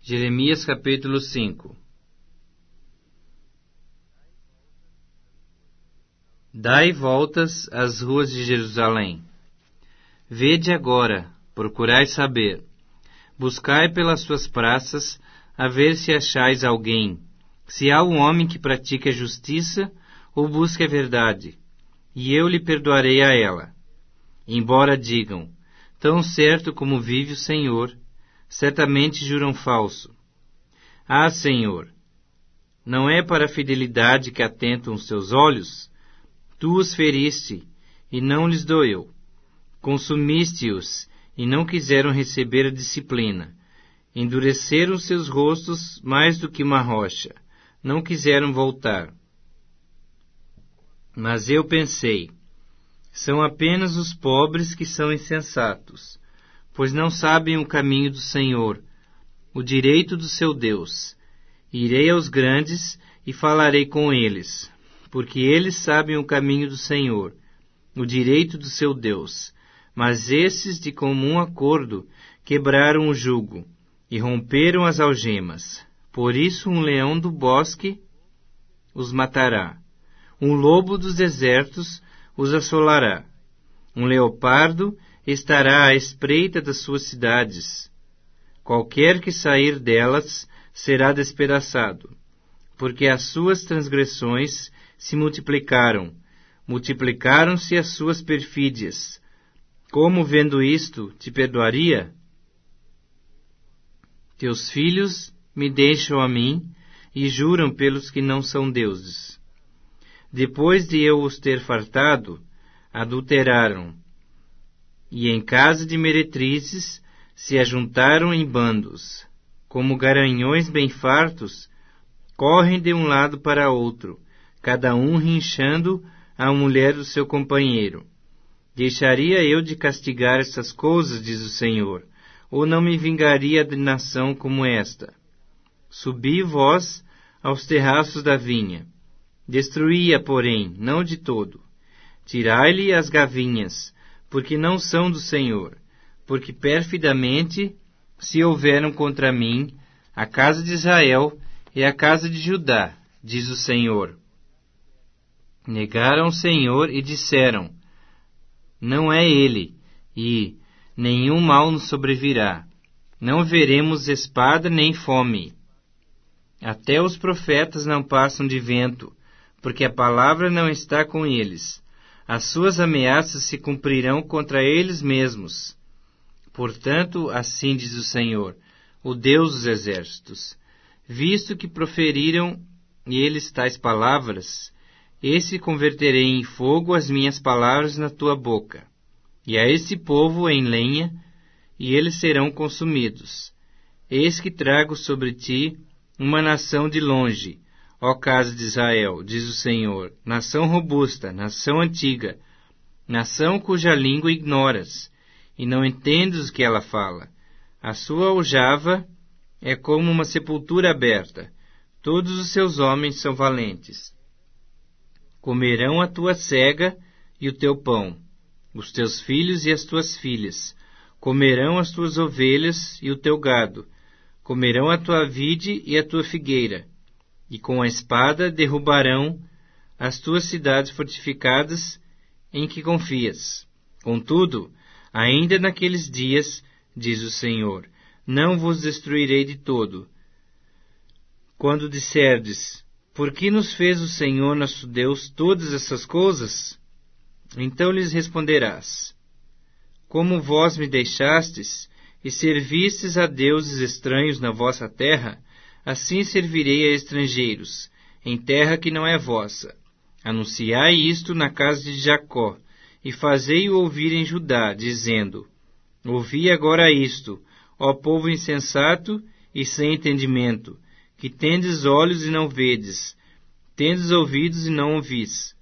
Jeremias capítulo 5. Dai voltas às ruas de Jerusalém. Vede agora, procurai saber. Buscai pelas suas praças, a ver se achais alguém, se há um homem que pratique a justiça ou busque a verdade, e eu lhe perdoarei a ela. Embora digam, tão certo como vive o Senhor, certamente juram falso. Ah, Senhor, não é para a fidelidade que atentam os teus olhos? Tu os feriste, e não lhes doeu. Consumiste-os, e não quiseram receber a disciplina. Endureceram seus rostos mais do que uma rocha. Não quiseram voltar. Mas eu pensei, são apenas os pobres que são insensatos, pois não sabem o caminho do Senhor, o direito do seu Deus. Irei aos grandes e falarei com eles, porque eles sabem o caminho do Senhor, o direito do seu Deus. Mas esses, de comum acordo, quebraram o jugo e romperam as algemas. Por isso um leão do bosque os matará, um lobo dos desertos os assolará, um leopardo estará à espreita das suas cidades. Qualquer que sair delas será despedaçado, porque as suas transgressões se multiplicaram, multiplicaram-se as suas perfídias. Como, vendo isto, te perdoaria? Teus filhos me deixam a mim e juram pelos que não são deuses. Depois de eu os ter fartado, adulteraram, e em casa de meretrizes se ajuntaram em bandos. Como garanhões bem fartos, correm de um lado para outro, cada um rinchando a mulher do seu companheiro. Deixaria eu de castigar essas coisas, diz o Senhor, ou não me vingaria de nação como esta? Subi vós aos terraços da vinha. Destruí-a, porém, não de todo. Tirai-lhe as gavinhas, porque não são do Senhor, porque perfidamente se houveram contra mim a casa de Israel e a casa de Judá, diz o Senhor. Negaram o Senhor e disseram, não é ele, e nenhum mal nos sobrevirá. Não veremos espada nem fome. Até os profetas não passam de vento, porque a palavra não está com eles. As suas ameaças se cumprirão contra eles mesmos. Portanto, assim diz o Senhor, o Deus dos exércitos, visto que proferiram eles tais palavras, esse converterei em fogo as minhas palavras na tua boca, e a esse povo em lenha, e eles serão consumidos. Eis que trago sobre ti uma nação de longe, ó casa de Israel, diz o Senhor, nação robusta, nação antiga, nação cuja língua ignoras, e não entendes o que ela fala. A sua aljava é como uma sepultura aberta, todos os seus homens são valentes. Comerão a tua cega e o teu pão, os teus filhos e as tuas filhas, comerão as tuas ovelhas e o teu gado, comerão a tua vide e a tua figueira, e com a espada derrubarão as tuas cidades fortificadas em que confias. Contudo, ainda naqueles dias, diz o Senhor, não vos destruirei de todo. Quando disserdes, por que nos fez o Senhor nosso Deus todas essas coisas? Então lhes responderás, como vós me deixastes e servistes a deuses estranhos na vossa terra, assim servirei a estrangeiros, em terra que não é vossa. Anunciai isto na casa de Jacó, e fazei-o ouvir em Judá, dizendo, ouvi agora isto, ó povo insensato e sem entendimento, que tendes olhos e não vedes, tendes ouvidos e não ouvis.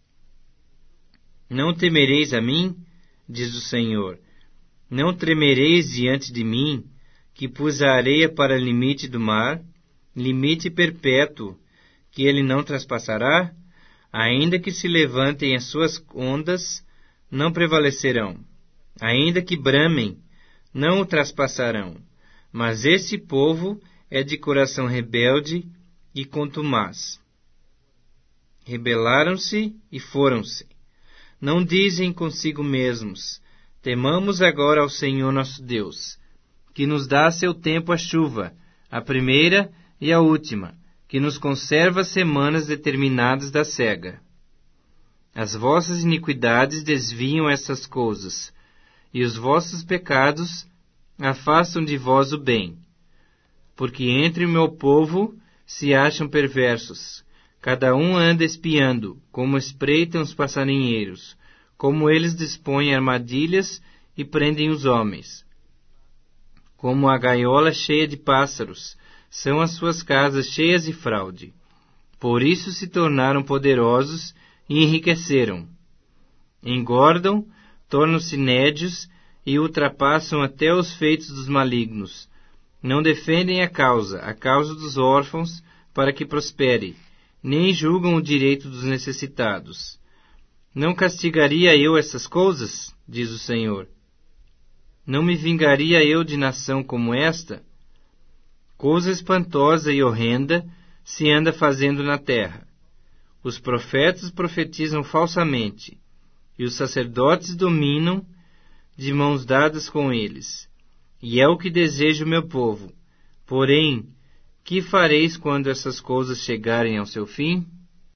Não temereis a mim, diz o Senhor, não tremereis diante de mim, que pus a areia para limite do mar, limite perpétuo, que ele não traspassará? Ainda que se levantem as suas ondas, não prevalecerão. Ainda que bramem, não o traspassarão. Mas esse povo é de coração rebelde e contumaz. Rebelaram-se e foram-se. Não dizem consigo mesmos: temamos agora ao Senhor nosso Deus, que nos dá a seu tempo a chuva, a primeira e a última, que nos conserva as semanas determinadas da cega. As vossas iniquidades desviam essas coisas, e os vossos pecados afastam de vós o bem. Porque entre o meu povo se acham perversos, cada um anda espiando, como espreitam os passarinheiros, como eles dispõem armadilhas e prendem os homens. Como a gaiola cheia de pássaros, são as suas casas cheias de fraude. Por isso se tornaram poderosos e enriqueceram. Engordam, tornam-se nédios e ultrapassam até os feitos dos malignos. Não defendem a causa dos órfãos, para que prospere, nem julgam o direito dos necessitados. Não castigaria eu essas coisas? Diz o Senhor. Não me vingaria eu de nação como esta? Coisa espantosa e horrenda se anda fazendo na terra. Os profetas profetizam falsamente, e os sacerdotes dominam de mãos dadas com eles. E é o que deseja o meu povo. Porém, que fareis quando essas coisas chegarem ao seu fim?